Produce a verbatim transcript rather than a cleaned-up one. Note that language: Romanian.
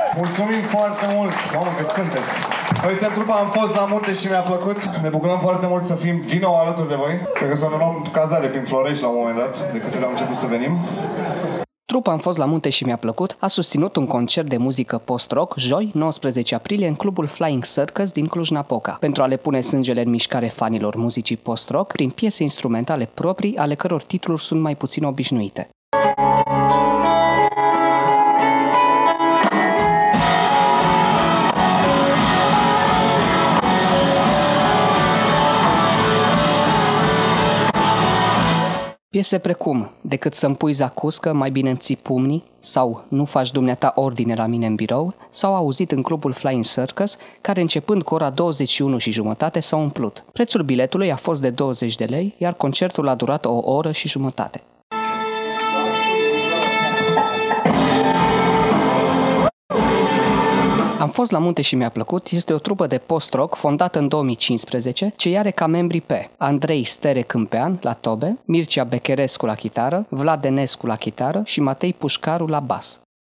Mulțumim foarte mult! Mamă, cât sunteți! Noi suntem trupa, am fost la Munte și mi-a plăcut. Ne bucurăm foarte mult să fim din nou alături de voi. Cred că să ne luăm cazare prin Florești la un moment dat, de câte ori am început să venim. Trupa Am fost la Munte și mi-a plăcut a susținut un concert de muzică post-rock joi, nouăsprezece aprilie, în clubul Flying Circus din Cluj-Napoca, pentru a le pune sângele în mișcare fanilor muzicii post-rock prin piese instrumentale proprii, ale căror titluri sunt mai puțin obișnuite. Piese precum Decât să-mi pui zacuscă, mai bine îmi ții pumnii sau Nu faci dumneata ordine la mine în birou s-au auzit în clubul Flying Circus, care începând cu ora douăzeci și unu și jumătate s-au umplut. Prețul biletului a fost de douăzeci de lei, iar concertul a durat o oră și jumătate. Am fost la Munte și mi-a plăcut este o trupă de post-rock fondată în două mii cincisprezece, ce are ca membri pe Andrei Stere Câmpean la tobe, Mircea Becherescu la chitară, Vlad Denescu la chitară și Matei Pușcaru la bas.